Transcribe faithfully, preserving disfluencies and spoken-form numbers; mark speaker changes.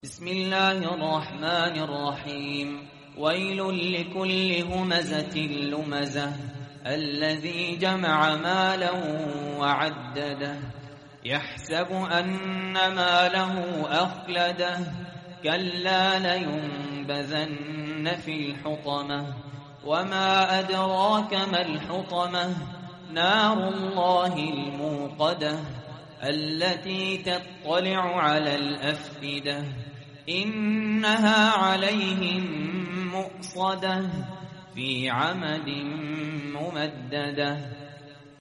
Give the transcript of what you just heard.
Speaker 1: بسم الله الرحمن الرحيم ويل لكل همزة لمزة الذي جمع مالا وعدده يحسب أن ماله أخلده كلا لينبذن في الحطمة وما أدراك ما الحطمة نار الله الموقدة التي تطلع على الأفئدة إنها عليهم مؤصدة في عمد ممددة